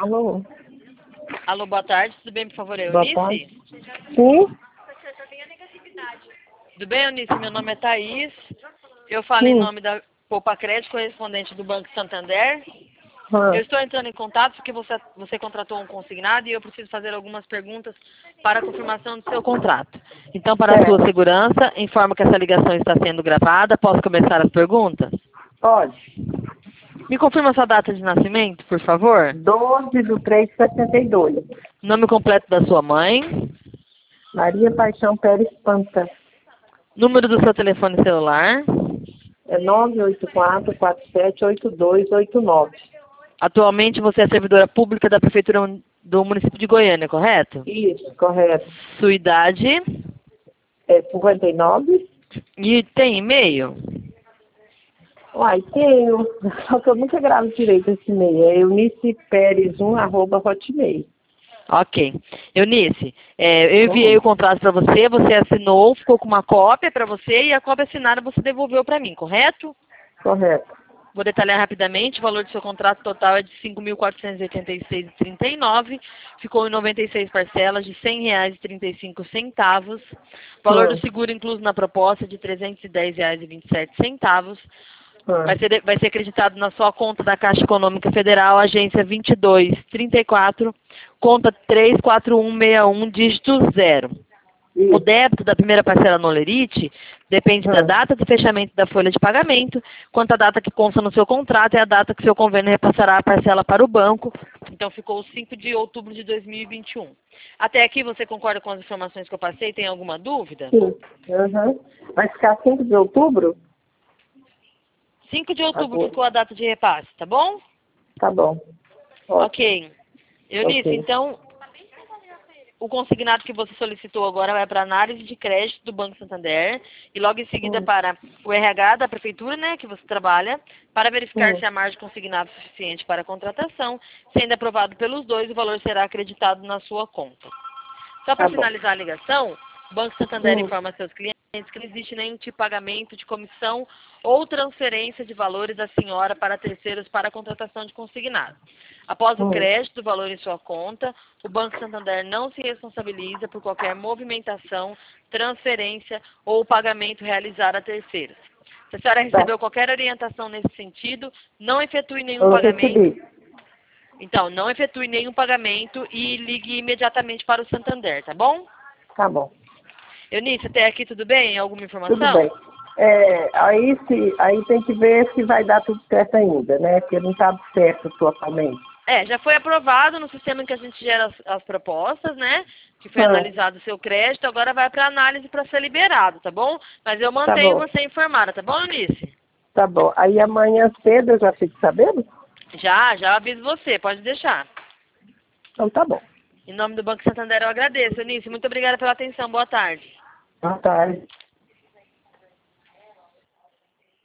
Alô? Alô, boa tarde, tudo bem, por favor, Boa Eunice? tarde. Sim? Tudo bem, Eunice? Meu nome é Thaís. Eu falo em Sim. nome da Poupa Crédito, correspondente do Banco Santander. Ah, Eu estou entrando em contato porque você contratou um consignado e eu preciso fazer algumas perguntas para a confirmação do seu contrato. Então, para a certo. sua segurança, informo que essa ligação está sendo gravada. Posso começar as perguntas? Pode. Me confirma sua data de nascimento, por favor? 12/3/62. Nome completo da sua mãe. Maria Paixão Pérez Panta. Número do seu telefone celular. É 984478289. Atualmente você é servidora pública da Prefeitura do município de Goiânia, correto? Isso, correto. Sua idade É 59? e tem e-mail? Uai, tenho. Só que eu nunca gravo direito esse e-mail. É euniceperes1@hotmail. Ok. Eunice, eu enviei o contrato para você, você assinou, ficou com uma cópia para você e a cópia assinada você devolveu para mim, correto? Correto. Vou detalhar rapidamente, o valor do seu contrato total é de R$ 5.486,39, ficou em 96 parcelas de R$ 100,35. O valor do seguro incluso na proposta é de R$ 310,27. Vai ser acreditado na sua conta da Caixa Econômica Federal, agência 2234, conta 34161, dígito 0. O débito da primeira parcela no Olerite depende da data de fechamento da folha de pagamento, quanto a data que consta no seu contrato é a data que seu convênio repassará a parcela para o banco. Então ficou 5 de outubro de 2021. Até aqui você concorda com as informações que eu passei? Tem alguma dúvida? Sim. Uhum. Vai ficar 5 de outubro? 5 de outubro Agora. ficou a data de repasse, tá bom? Tá bom. Ótimo. Ok. Eunice, Ok. então, o consignado que você solicitou agora vai para a análise de crédito do Banco Santander e logo em seguida para o RH da Prefeitura, né, que você trabalha, para verificar se a margem consignada é suficiente para a contratação. Sendo aprovado pelos dois, o valor será acreditado na sua conta. Só para finalizar a ligação, o Banco Santander informa seus clientes que não existe nenhum tipo de pagamento de comissão ou transferência de valores da senhora para terceiros para a contratação de consignado. Após o crédito do valor em sua conta, o Banco Santander não se responsabiliza por qualquer movimentação, transferência ou pagamento realizado a terceiros. Se a senhora recebeu qualquer orientação nesse sentido, não efetue nenhum pagamento. Então, não efetue nenhum pagamento e ligue imediatamente para o Santander, tá bom? Tá bom. Eunice, até aqui tudo bem? Alguma informação? Tudo bem. Aí tem que ver se vai dar tudo certo ainda, né? Porque não está certo totalmente. Já foi aprovado no sistema em que a gente gera as propostas, né? Que foi analisado o seu crédito, agora vai para análise para ser liberado, tá bom? Mas eu mantenho você informada, tá bom, Eunice? Tá bom. Aí amanhã cedo eu já fico sabendo? Já aviso você, pode deixar. Então tá bom. Em nome do Banco Santander eu agradeço, Eunice. Muito obrigada pela atenção, boa tarde. Boa tarde.